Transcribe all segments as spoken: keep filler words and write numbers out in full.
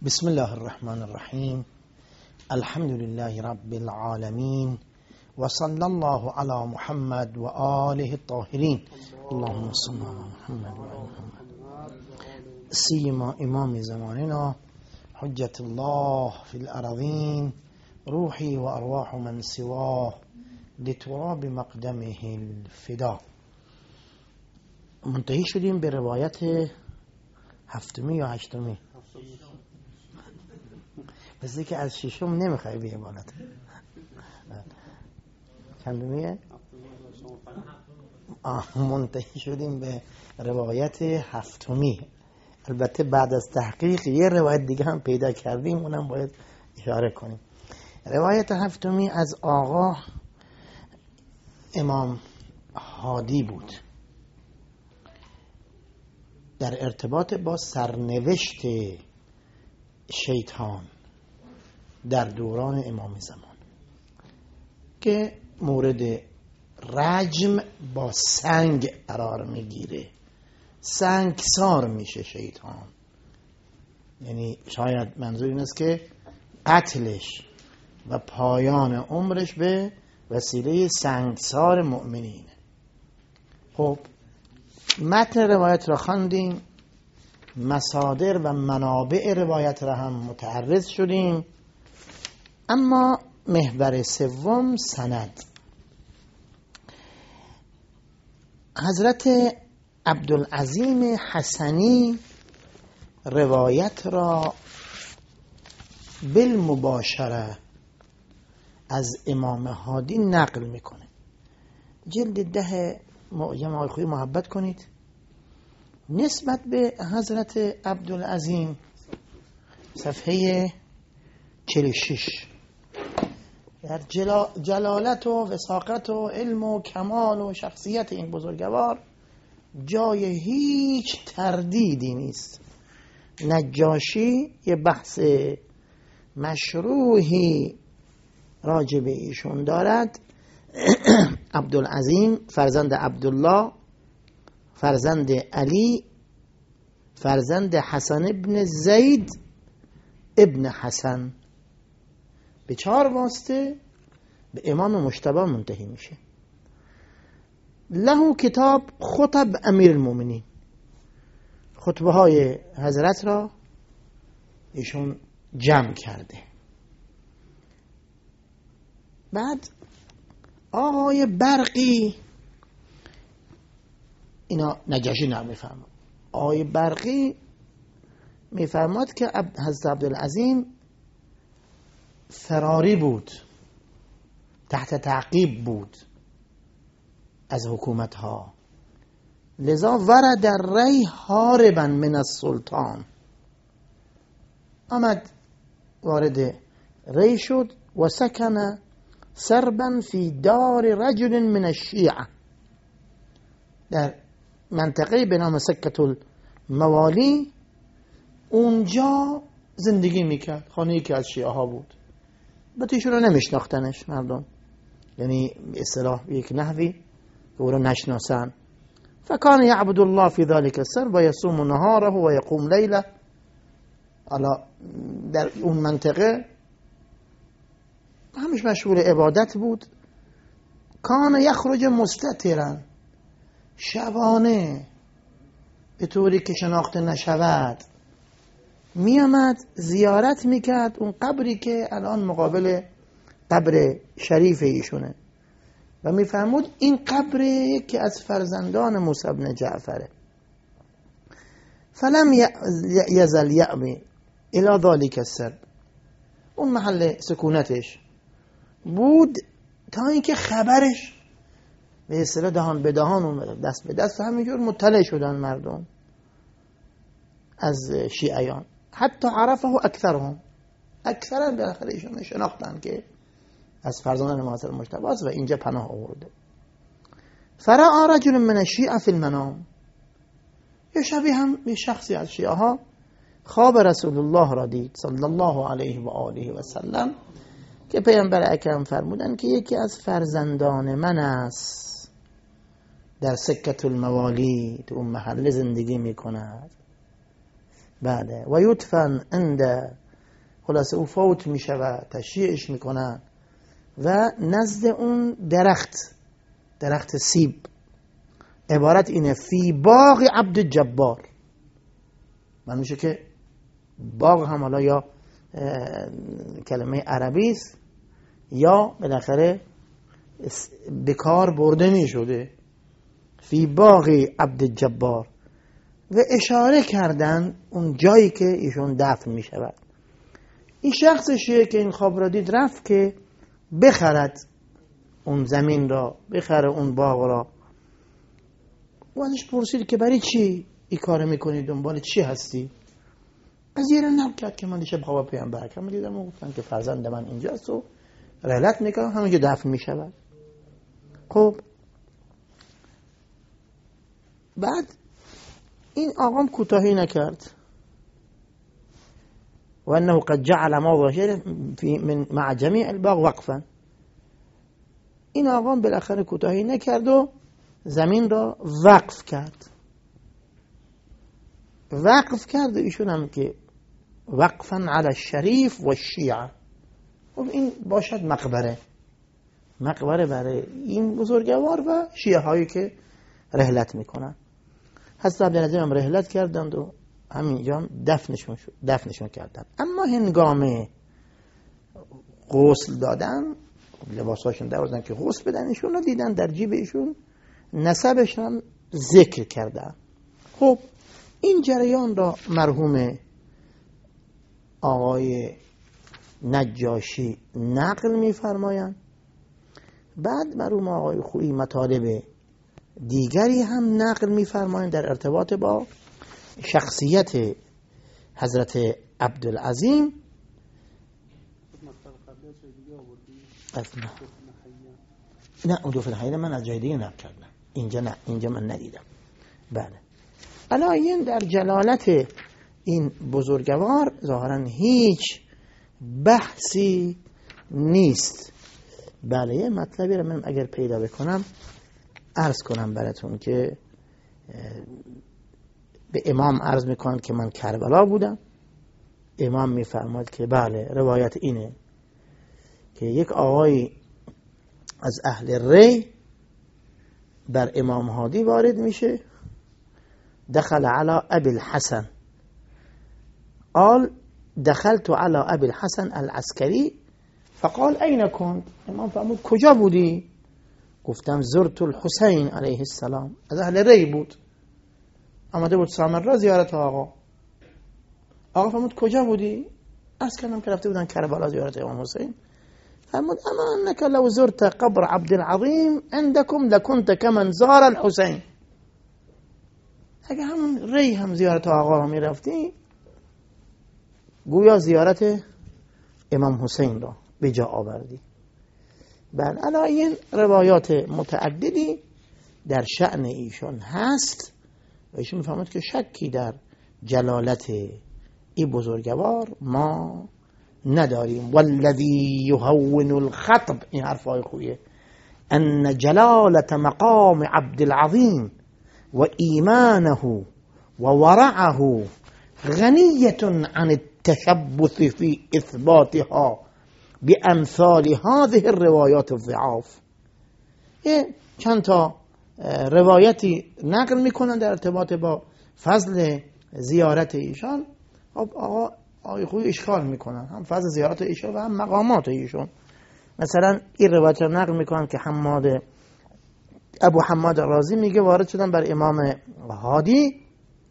بسم الله الرحمن الرحیم. الحمد لله رب العالمین و صلی الله علی محمد و آله الطاهرین. اللهم صل علی محمد و آل محمد. سیما امام زماننا حجت الله فی الارضین، روحی و ارواح من سواه لتراب مقدمه الفدا. منتهی شدیم به روایت هفتمی یا هشتمی؟ مثل که از ششم نمیخوای بیه بالات. چندمیه؟ منتهی شدیم به روایت هفتمی. البته بعد از تحقیق یه روایت دیگه هم پیدا کردیم، اونم باید اشاره کنیم. روایت هفتمی از آقا امام هادی بود در ارتباط با سرنوشت شیطان در دوران امام زمان که مورد رجم با سنگ قرار میگیره، سنگسار میشه شیطان. یعنی شاید منظور این است که قتلش و پایان عمرش به وسیله سنگسار مؤمنین. خب متن روایت را خواندیم، مصادر و منابع روایت را هم متعرض شدیم، اما محور سوم سند. حضرت عبدالعظیم حسنی روایت را بالمباشره از امام هادی نقل میکنه. جلد ده معجم آقای خویی محبت کنید. نسبت به حضرت عبدالعظیم صفحه چهل و شش در جلالت و وثاقت و علم و کمال و شخصیت این بزرگوار جای هیچ تردیدی نیست. نجاشی یه بحث مشروحی راجع به ایشون دارد. عبدالعظیم فرزند عبدالله، فرزند علی، فرزند حسن ابن زید ابن حسن، به چهار واسطه به امام مجتبی منتهی میشه. له کتاب خطب امیر المؤمنین، خطبه های حضرت را ایشون جمع کرده. بعد آقای برقی، اینا نجاشی نمیفهمد، آقای برقی میفرماد که حضرت عبدالعظیم فراری بود، تحت تعقیب بود از حکومت ها، لذا ورد ری هاربا من السلطان، آمد وارد ری شد و سکن سربا فی دار رجل من الشیعه، در منطقه به نام سکت الموالی اونجا زندگی میکرد. خانه یکی از شیعه ها بود، البته ایشون رو نمیشناختنش مردم، یعنی اصطلاح یک نحوی که او رو نشناسن. فکان یعبد الله فی ذلک السر و یصوم نهاره و یقوم لیله. حالا در اون منطقه همش مشغول عبادت بود. کان یخرج مستترا، شبانه به طوری که شناخته نشود می آمد زیارت میکرد اون قبری که الان مقابل قبر شریف ایشونه و میفرمود این قبری که از فرزندان موسی بن جعفره. فلم یزل یأوی الی ذلک السر، اون محل سکونتش بود تا اینکه خبرش به اصطلاح دهان به دهان اومد، دست به دست، همینجور مطلع شدن مردم از شیعیان. حتی عرفه اکثرهم، اکثرا بالاخره ایشون شناختن که از فرزندان معاصر مجتبی است و اینجا پناه آورده. فرا رجل من الشیعه فی المنام، یه شبیه هم یه شخصی از شیعه ها خواب رسول الله را دید صلی الله علیه و آله و سلم که پیامبر اکرم فرمودن که یکی از فرزندان من است، در سکت الموالی تو اون محله زندگی می کند. بله و یدفن عند، خلاصه او فوت می شود، تشییعش میکنن و نزد اون درخت، درخت سیب، عبارت اینه فی باغ عبد جبار. من میشه که باغ هم حالا یا کلمه عربی است یا بالاخره بکار برده می شده. فی باغ عبد جبار، و اشاره کردن اون جایی که ایشون دفن می شود. این شخصشیه که این خواب را دید، رفت که بخرد اون زمین را، بخره اون باغ را. و ازش پرسید که برای چی این کار میکنی، دنبال چی هستی؟ قضیه را نقل کرد که من دیشب خواب پیامبر کردم، دیدم و گفتن که فرزند من اینجاست و رحلت میکنم، همونجا دفن میشود. خب بعد این آقام کوتاهی نکرد، و انه قد جعل موضع شعر في من مع جميع الباغ وقفا. این آقام بالاخره کوتاهی نکرد و زمین را وقف کرد. وقف کرد ایشون هم که وقفا علی الشریف و الشیعه. خب این باشد مقبره، مقبره برای این بزرگوار و شیعه هایی که رحلت میکنن. حضرت عبدالعزیز هم رحلت کردند و همینجا دفنشون شد، دفنشون کردن. اما هنگام غسل دادن، لباساشون دوازن که غسل بدن، ایشون رو دیدن در جیب ایشون نسبش هم ذکر کردن. خب این جریان را مرحوم آقای نجاشی نقل می‌فرمایند. بعد مرحوم آقای خویی مطالب دیگری هم نقل می‌فرمایند در ارتباط با شخصیت حضرت عبدالعظیم. نه اون دو فلحیه من از جای دیگه نقل کردم، اینجا نه، اینجا من ندیدم. بله علاین در جلالت این بزرگوار ظاهرا هیچ بحثی نیست. بله یه مطلبی رو من اگر پیدا بکنم عرض کنم براتون که به امام عرض میکنم که من کربلا بودم. امام میفرماد که بله روایت اینه که یک آقای از اهل ری بر امام هادی وارد میشه. دخل على ابي الحسن قال دخلت على ابي الحسن العسكري فقال اين كنت؟ امام فرمود کجا بودی؟ گفتم زرت الحسین علیه السلام. از اهل ری بود، آمده بود سامرا زیارت آقا. آقا فرمود کجا بودی؟ عرض کردم که رفته بودن کربلا زیارت امام حسین. فرمود اما انك لو زرت قبر عبد العظیم عندكم لكنت كمن زار الحسین. اگه همون ری هم زیارت آقا را می رفتی، گویا زیارت امام حسین را به جا آوردی. بل علاین روایات متعددی در شأن ایشون هست و ایشون میفهمد که شکی در جلالت این بزرگوار ما نداریم. والذی یهون الخطب، این حرفای خویه، ان جلالت مقام عبد العظیم و ایمانه و ورعه غنیة عن التشبث في اثباتها بامثال هذه الروایات الضعاف. چند تا روایتی نقل میکنن در ارتباط با فضل زیارت ایشان. خب آقا آقای خوی اشکال میکنن، هم فضل زیارت ایشان و هم مقامات ایشون. مثلا این روایت رو نقل میکنن که حماد ابو حماد رازی میگه وارد شدن بر امام هادی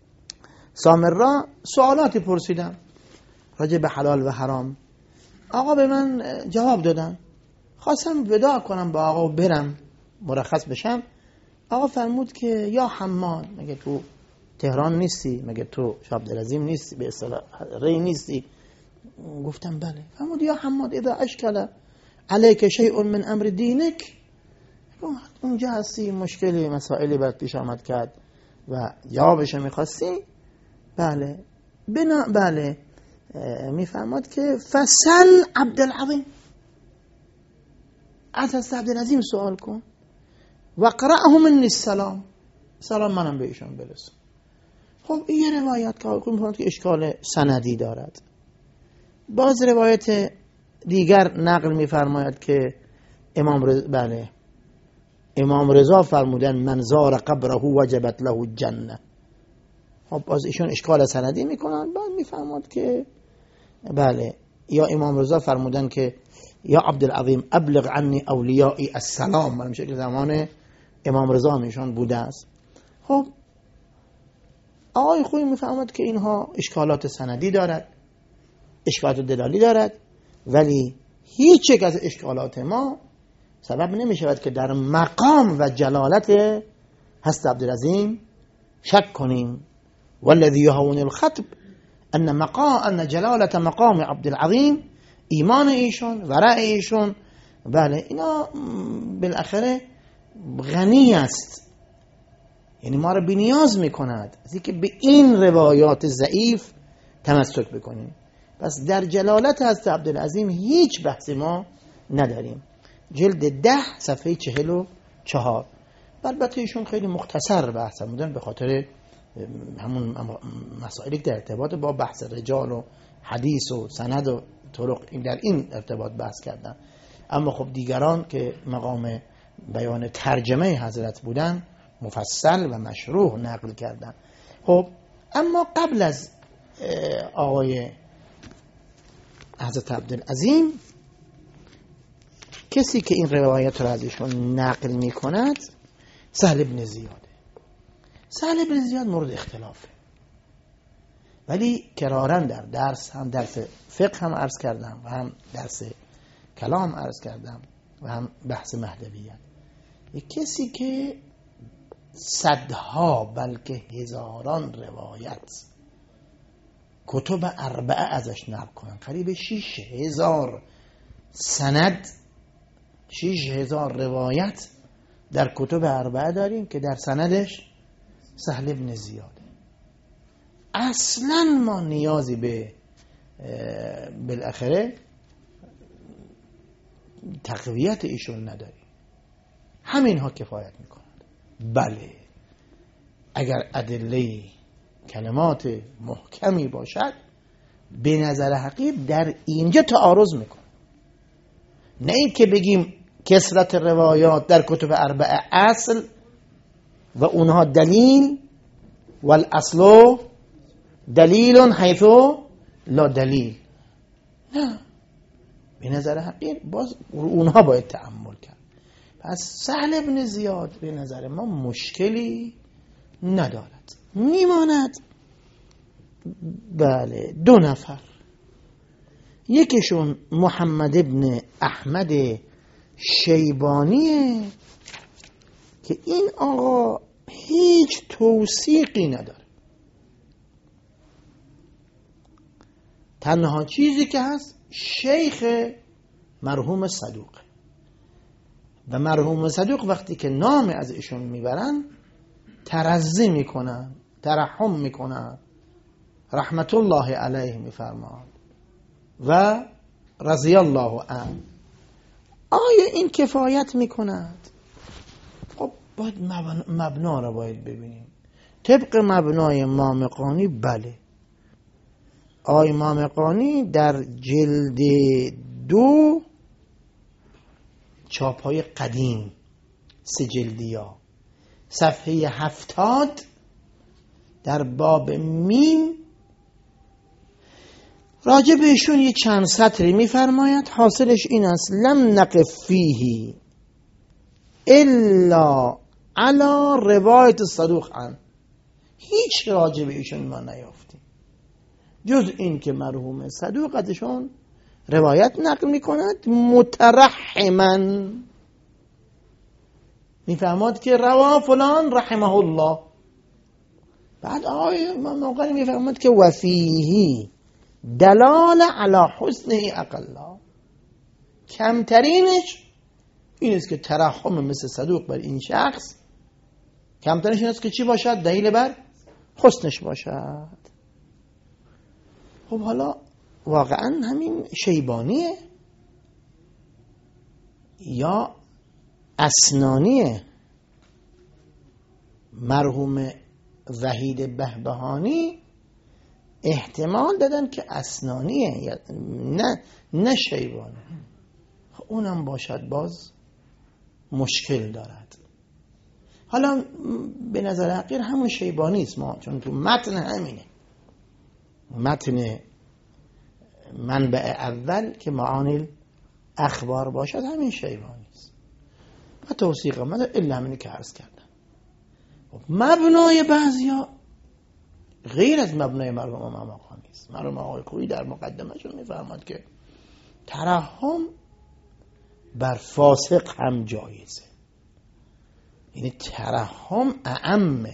سامرا، سوالاتی پرسیدن راجع به حلال و حرام. آقا به من جواب دادن. خواستم وداع کنم با آقا و برم مرخص بشم. آقا فرمود که یا حماد، مگه تو تهران نیستی؟ مگه تو عبدالعظیم نیستی؟ به اصطلاح ری نیستی؟ گفتم بله. فرمود یا حماد اذا اشکل علیک شیء من امر دینک، اونجا هستی مشکلی مسائلی برات پیش آمد کرد و جوابش میخواستی؟ بله بنا بله میفرماد که فسل عبدالعظیم، از عبدالعظیم سوال کن و قرأه منی السلام، سلام منم به ایشان برسون. خب این یه روایت که آقای خویی میفرماد که اشکال سندی دارد. باز روایت دیگر نقل میفرماید که امام رضا بله امام رضا فرمودن من زار قبره وجبت له الجنه. خب باز ایشون اشکال سندی میکنن، بعد میفرماد که بله یا امام رضا فرمودن که یا عبدالعظیم ابلغ عنی اولیائی السلام، من میشه که زمان امام رضا میشون بوده است. خب آقای خویی میفرماد که اینها اشکالات سندی دارد، اشکالات دلالی دارد، ولی هیچ یک از اشکالات ما سبب نمیشود که در مقام و جلالت حضرت عبدالعظیم شک کنیم. والذی یهون الخطب ان مقام ان جلالت مقام عبدالعظیم، ایمان ایشون، ورع ایشون، بله اینا بالاخره غنی است، یعنی ما رو بی‌نیاز میکند از اینکه به این روایات ضعیف تمسک بکنیم. پس در جلالت حضرت عبدالعظیم هیچ بحثی ما نداریم. جلد ده صفحه چهل و چهار. البته ایشون خیلی مختصر بحث بودن به خاطر همون مسائلی که در ارتباط با بحث رجال و حدیث و سند و طرق در این ارتباط بحث کردن. اما خب دیگران که مقام بیان ترجمه حضرت بودن مفصل و مشروح نقل کردن. خب اما قبل از آقای حضرت عبدالعظیم کسی که این روایت را ازشون نقل می کند سهل بن زیاده. سهل بن زیاد مورد اختلافه، ولی کرارن در درس هم درس فقه هم عرض کردم و هم درس کلام عرض کردم و هم بحث مهدویت. یک کسی که صدها بلکه هزاران روایت کتب اربعه ازش نقل کنن، قریب شیش هزار سند، شیش هزار روایت در کتب اربعه داریم که در سندش سهل بن زیاده. اصلا ما نیازی به بالاخره تقویت ایشون نداریم، همین ها کفایت میکنند. بله اگر ادله کلمات محکمی باشد به نظر حقیق در اینجا تعارض میکنه، نه این که بگیم کثرت روایات در کتب اربعه اصل و اونها دلیل، والاصل دلیل حیث لا دلیل. نه، به نظر حقیق باز اونها باید تأمل کرد. پس سهل بن زیاد به نظر ما مشکلی ندارد. میماند بله دو نفر، یکیشون محمد ابن احمد شیبانیه که این آقا هیچ توثیقی نداره، تنها چیزی که هست شیخ مرحوم صدوق، و مرحوم صدوق وقتی که نام از ایشون میبرن ترضی میکنن، ترحم میکنن، رحمت الله علیه میفرمان و رضی الله عنه. آیا این کفایت میکند؟ خب باید مبنا رو باید ببینیم. طبق مبنای مامقانی بله، آقای مامقانی در جلد دو چاپای قدیم سه جلدی ها صفحه هفتاد در باب میم راجع بهشون یه چند سطری میفرماید. حاصلش این است لم نقف فیه الا علی روایت صدوق عن، هیچ راجع بهشون ما نیافتیم جز این که مرحوم صدوق ازشون روایت نقل میکند مترحما، میفرماد که روا فلان رحمه الله. بعد آقای موقعی میفرماد که وفیهی دلال علی حسنه اقلا، کمترینش این است که ترحم مثل صدوق بر این شخص، کمترینش این است که چی باشد؟ دلیل بر حسنش باشد. خب حالا واقعا همین شیبانیه یا اسنانیه؟ مرحوم وحید بهبهانی احتمال دادن که اسنانیه، نه نه شیبانی. اونم باشد باز مشکل دارد. حالا به نظر حقیر همون شیبانی است، ما چون تو متن همینه، متن منبع اول که معانی اخبار باشد همین شیبانی است و توثیق آمده الا همینی که عرض کردم. مبنای بعضیا غیر از مبنای مرحوم ماماقانی است. مرحوم آقای خویی در مقدمه‌شون میفرماد که ترحم بر فاسق هم جایزه، یعنی ترحم اعمه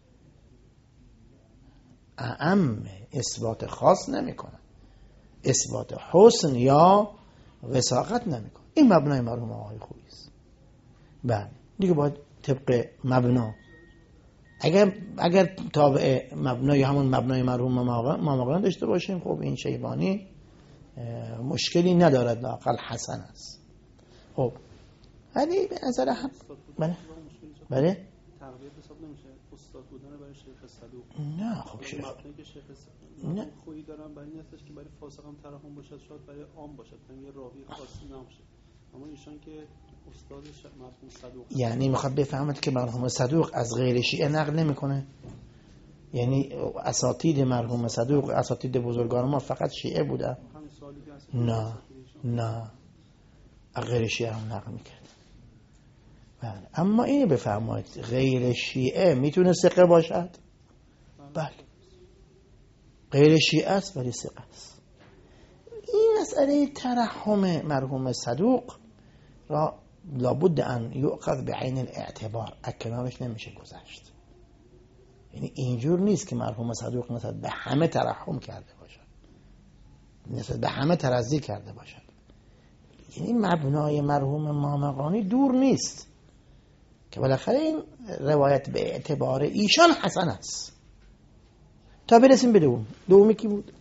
اعمه اثبات خاص نمیکنه، اثبات حسن یا وثاقت نمیکنه. این مبنای مرحوم آقای خویی است. بله دیگه باید طبق مبنا، اگر اگر تابع مبنای همون مبنای مرحوم ماماقانی داشته باشیم، خب این شیبانی مشکلی ندارد، لااقل حسن است. خب ولی به نظر هم بله بله تقویت حساب نمیشه استاد بودن برای شیخ صدوق. نه خب شیخ مبنی که شیخ نه خویی دارن برای این هستش که برای فاسق هم ترحم باشد، شاید برای عام باشد، یعنی یه راوی خاصی نباشه. اما ایشان که استاد مرحوم صدوق، یعنی میخواد بفهمد که مرحوم صدوق از غیر شیعه نقل نمیکنه، یعنی اساتید مرحوم صدوق اساتید بزرگان ما فقط شیعه بوده؟ نه نه غیر شیعه هم نقل میکرد. بله اما اینو بفرمایید غیر شیعه میتونه ثقه باشد؟ بله غیر شیعه است ولی ثقه است. این مسئله ترحم مرحوم صدوق را لابد ان یؤخذ بعین الاعتبار، اکنارش نمیشه گذشت. یعنی اینجور نیست که مرحوم صدوق نسبت به همه ترحم کرده باشد، نسبت به همه ترضی کرده باشد. یعنی مبنای مرحوم ماماقانی دور نیست که بالاخره این روایت به اعتبار ایشان حسن است. تا برسیم به دوم. دومی کی بود؟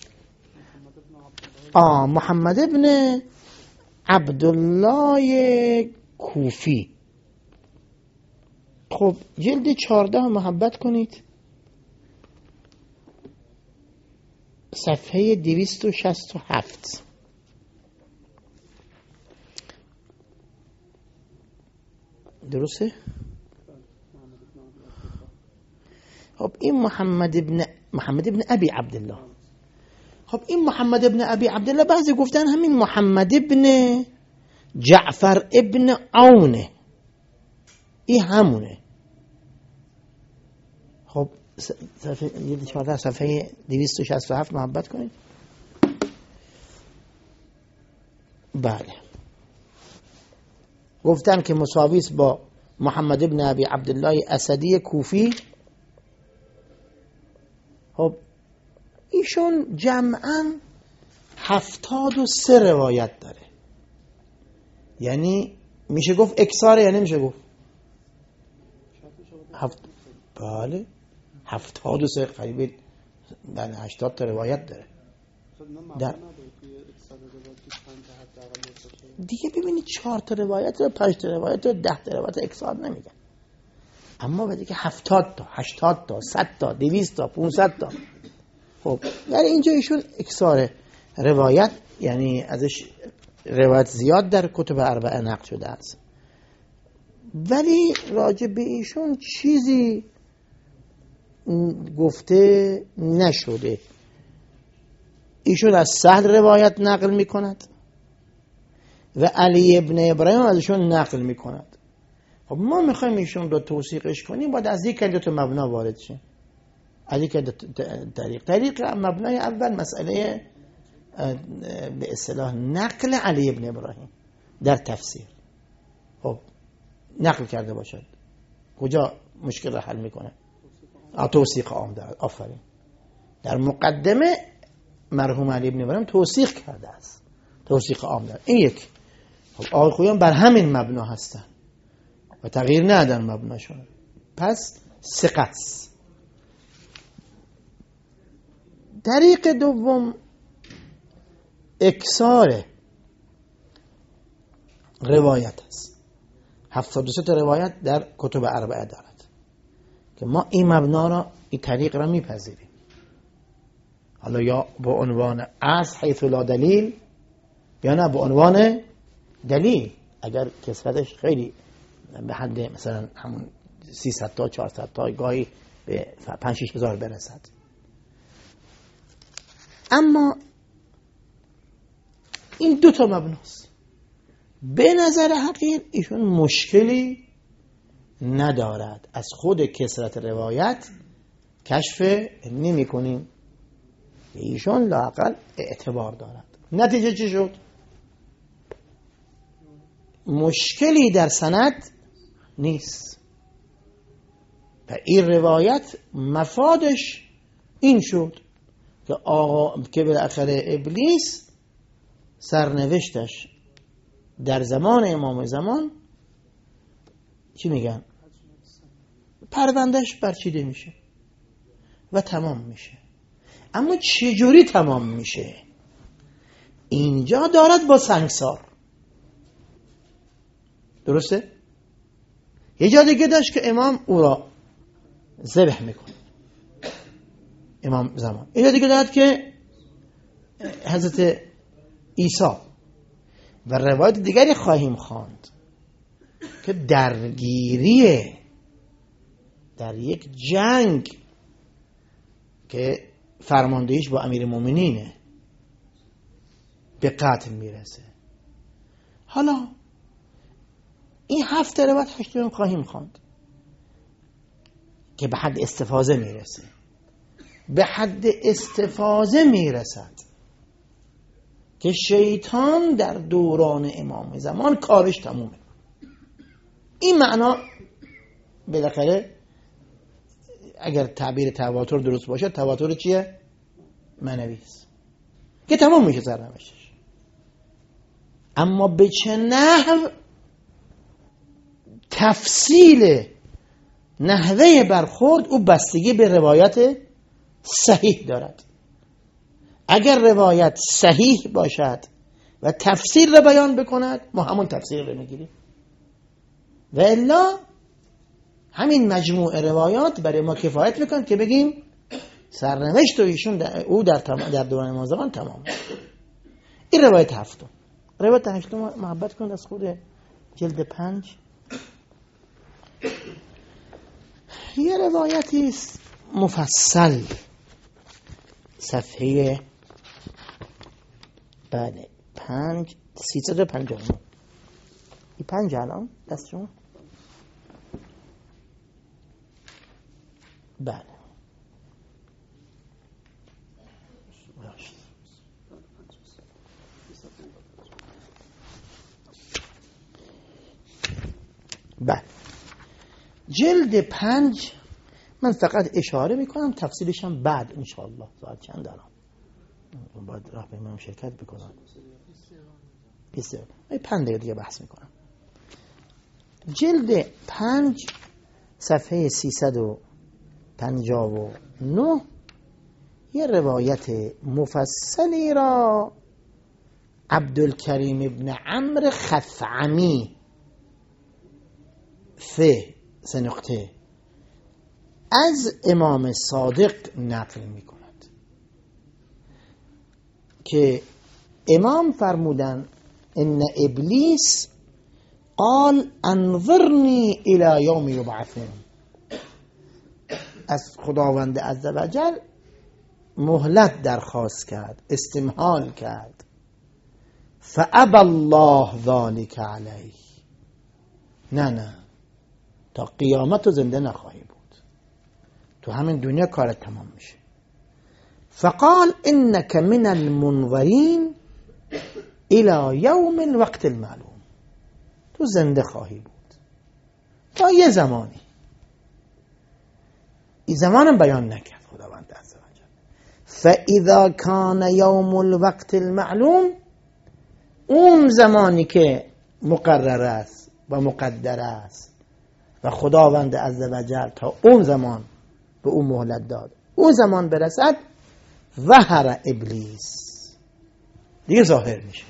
آه محمد ابن عبدالله کوفی. خب جلد چهارده محبت کنید، صفحه دویست و شصت و هفت. درسته؟ خب این محمد ابن محمد ابن ابی عبدالله. خب این محمد ابن ابی عبدالله بعضی گفتن همین محمد ابن جعفر ابن عونه، این همونه. خب صفحه چهارده صفحه دویست و شصت و هفت محبت کنید. بله گفتن که مساوی است با محمد ابن ابی عبدالله اسدی کوفی. خب ایشون جمعاً هفتاد و سه روایت داره، یعنی میشه گفت اکثاره یا نمیشه گفت؟ هفت... بله هفتاد و سه قریب در هشتاد تا روایت داره. در دیگه ببینید چهار تا روایت و پنج تا روایت و ده تا روایت اکثار نمیگن، اما بعد که هفتاد تا هشتاد تا صد تا دویست تا پانصد تا. خب در اینجا ایشون اکثار روایت، یعنی ازش روایت زیاد در کتب اربعه نقل شده است، ولی راجع به ایشون چیزی گفته نشده. ایشون از سهل روایت نقل می کند و علی ابن ابراهیم ازشون نقل می کند. خب ما میخوایم ایشون رو توثیقش کنیم، باید از یک دو تا مبنا وارد شیم. از یک دو طریق. طریق مبنای اول مسئله به اصطلاح نقل علی ابن ابراهیم در تفسیر. خب نقل کرده باشد، کجا مشکل را حل میکنه؟ توثیق عام دارد. آفرین. در مقدمه مرحوم علی ابن ابراهیم توثیق کرده است، توثیق عام دارد. این یک. خب آقای خویی بر همین مبنا هستن و تغییر ندادن مبناشون، پس ثقت. طریق دوم اکثار روایت است. هفتاد و سه تا روایت در کتب اربعه دارد که ما این مبنا را، این طریق را میپذیریم، حالا یا به عنوان از حیث لا دلیل یا نه به عنوان دلیل. اگر کسفتش خیلی به حد مثلا همون سیصد تا چهارصد تا گاهی به پنج شش هزار برسد. اما این دو تا مبناست. به نظر حقیر ایشون مشکلی ندارد، از خود کثرت روایت کشف نمی کنیم، ایشون لااقل اعتبار دارد. نتیجه چی شد؟ مشکلی در سند نیست و این روایت مفادش این شد که آقا که بالاخره ابلیس سرنوشتش در زمان امام زمان چی میگن؟ پروندهش برچیده میشه و تمام میشه. اما چجوری تمام میشه؟ اینجا دارد با سنگسار. درسته؟ یه جا دیگه داشت که امام او را ذبح میکنه، امام زمان. اینجا دیگه دارد که حضرت عیسی، و روایت دیگری خواهیم خواند که درگیری در یک جنگ که فرماندهیش با امیر مومنینه به قتل میرسه. حالا این هفت روایت هشتم خواهیم خواند که به حد استفاضه میرسه، به حد استفاضه میرسد که شیطان در دوران امام زمان کارش تمومه. این معنا بالاخره اگر تعبیر تواتر درست باشه، تواتر چیه؟ معنوی است که تمام میشه سرنوشتش. اما به چه نحو تفصیل نحوه برخورد او بستگی به روایت صحیح دارد. اگر روایت صحیح باشد و تفسیر را بیان بکند، ما همون تفسیر را میگیریم، و الا همین مجموع روایات برای ما کفایت میکند که بگیم سرنوشت ایشون او در در دوران امام زمان تمام. این روایت هفتم. روایت هشتم محبت کنید از خود جلد پنج. یه روایتی است مفصل، صفحه بله پنج سیصد و پنجاه و نه. این پنج الان دست شما؟ بله بله جلد پنج. من فقط اشاره میکنم، تفصیلش هم بعد انشاءالله ساعت چند دارم باید راه پیمانم شرکت بکنم. بسیار من پنج دقیقه دیگه بحث میکنم. جلد پنج صفحه سیصد و پنجاه و نه یه روایت مفصلی را عبدالکریم ابن عمرو خثعمی فه سه نقطه از امام صادق نقل می کند که امام فرمودن ان ابلیس قال انظرنی الى یوم یبعثون. از خداوند عزوجل مهلت درخواست کرد، استمهال کرد. فابى الله ذلك علیه. نه نه تا قیامت تو زنده نخواهی بود، تو همین دنیا کارت تمام میشه. فقال انك من المنظرین الى یوم الوقت المعلوم. تو زنده خواهی بود تا یه زمانی. این زمانم بیان نکرد خداوند عزوجل. فاذا كان یوم الوقت المعلوم، اون زمانی که مقرر است و مقدر است و خداوند عزوجل تا اون زمان به اون مهلت داد، اون زمان برسد، ظهر ابلیس، دیگه ظاهر میشه.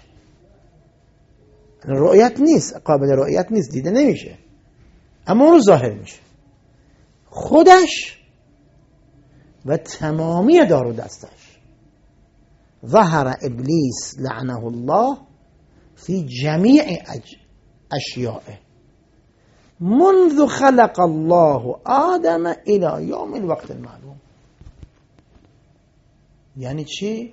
رؤیت نیست، قابل رؤیت نیست، دیده نمیشه، اما اون ظاهر میشه. خودش و تمامی دار و دستش. ظهر ابلیس لعنه الله فی جمیع اشیائه منذ خلق الله آدم الى یوم الوقت المعلوم. یعنی چی؟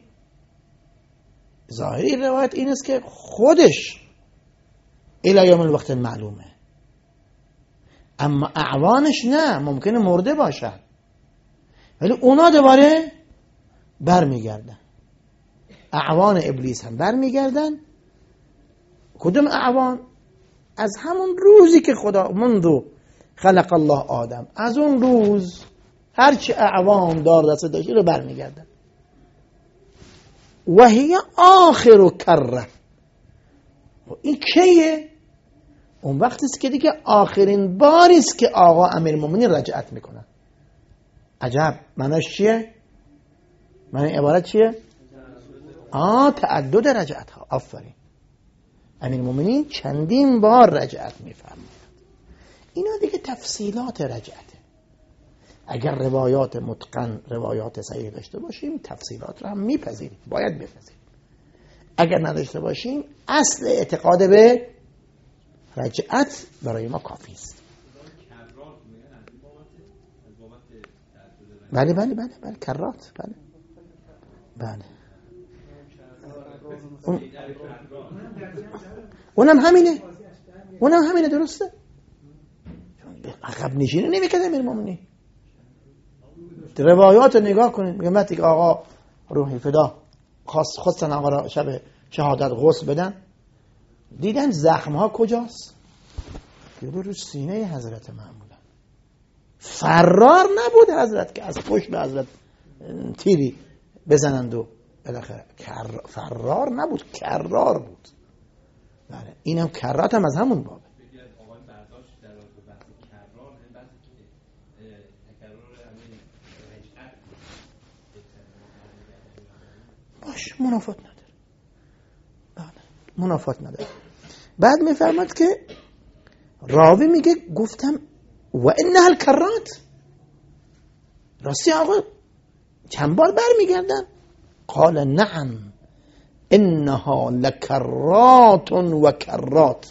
ظاهری روایت این است که خودش الى یوم الوقت المعلومه، اما اعوانش نه، ممکنه مرده باشن ولی اونا دوباره برمیگردن. اعوان ابلیس هم برمیگردن. کدوم اعوان؟ از همون روزی که خدا منذ خلق الله آدم، از اون روز هرچی اعوان دار دست داشتی رو برمیگردن. و هی آخر کره. این کیه؟ اون وقتی است که دیگه آخرین باری است که آقا امیرالمومنین رجعت میکنن. عجب، معناش چیه؟ معنی عبارت چیه؟ آه تعدد رجعت ها. آفرین. امیرالمومنین چندین بار رجعت میفرمایند. اینا دیگه تفصیلات رجعته. اگر روایات متقن، روایات صحیح داشته باشیم تفصیلات رو هم میپذیریم، باید بپذیریم. اگر نداشته باشیم اصل اعتقاد به رجعت برای ما کافی است. بله بله بله بله کرات بله بله اون... اونم همینه اونم همینه درسته. عقب نشینی نمی‌کنه امیرالمومنین. روایات رو نگاه کنید. میگم وقتی که آقا روحی فدا خواست خواستن آقا را شب شهادت غسل بدن، دیدن زخم ها کجاست؟ دیدن رو سینه حضرت معمولا. فرار نبود حضرت که از پشت به حضرت تیری بزنند و بالاخره فرار نبود، کرار بود. بله اینم کرات هم از همون بابه. باش منافات نداره. بله منافات نداره. بعد میفرماد که راوی میگه گفتم و انها الکرات، راستی آقا چند بار برمیگردن؟ قال نعم انها لکرات و کرات.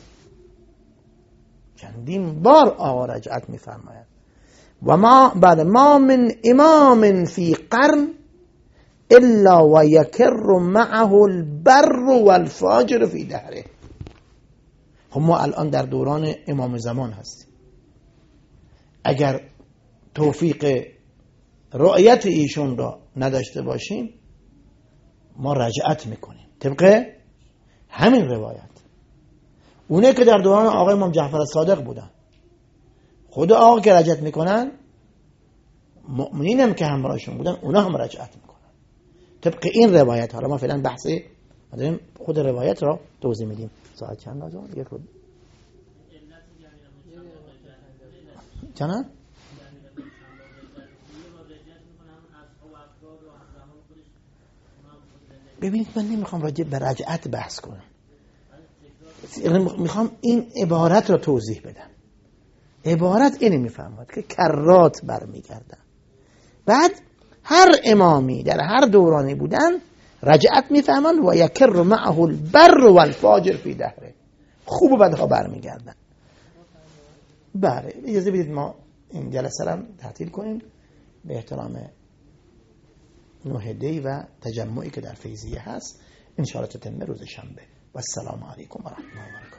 چندین بار آقا رجعت میفرماید. و ما بعد ما من امام فی قرن الا و یکر معه البر والفاجر فی دهره. هم ما الان در دوران امام زمان هستیم. اگر توفیق رؤیت ایشون را نداشته باشیم ما رجعت میکنیم طبق همین روایت. اونه که در دوران آقای امام جعفر صادق بودن، خود آقا که رجعت میکنن، مؤمنین هم که همراهشون بودن اونا هم رجعت میکنن طبق این روایت. حالا ما فعلا بحثی داریم خود روایت را توضیح میدیم. ساعت چند لازم؟ یک رو چند؟ ببینید من نمیخوام راجع به رجعت بحث کنم، میخوام این عبارت را توضیح بدم. عبارت اینی میفهمد که کرات برمیگردن. بعد هر امامی در هر دورانی بودن رجعت میفهمند و یکر معه البر والفاجر فی دهره. خوب و بدها برمیگردن. بله اجازه بدید ما این جلسه را تعطیل کنیم به احترام نه دی و تجمعی که در فیضیه هست. ان شاء الله تتم روز شنبه. و السلام علیکم و رحمت الله و برکاته.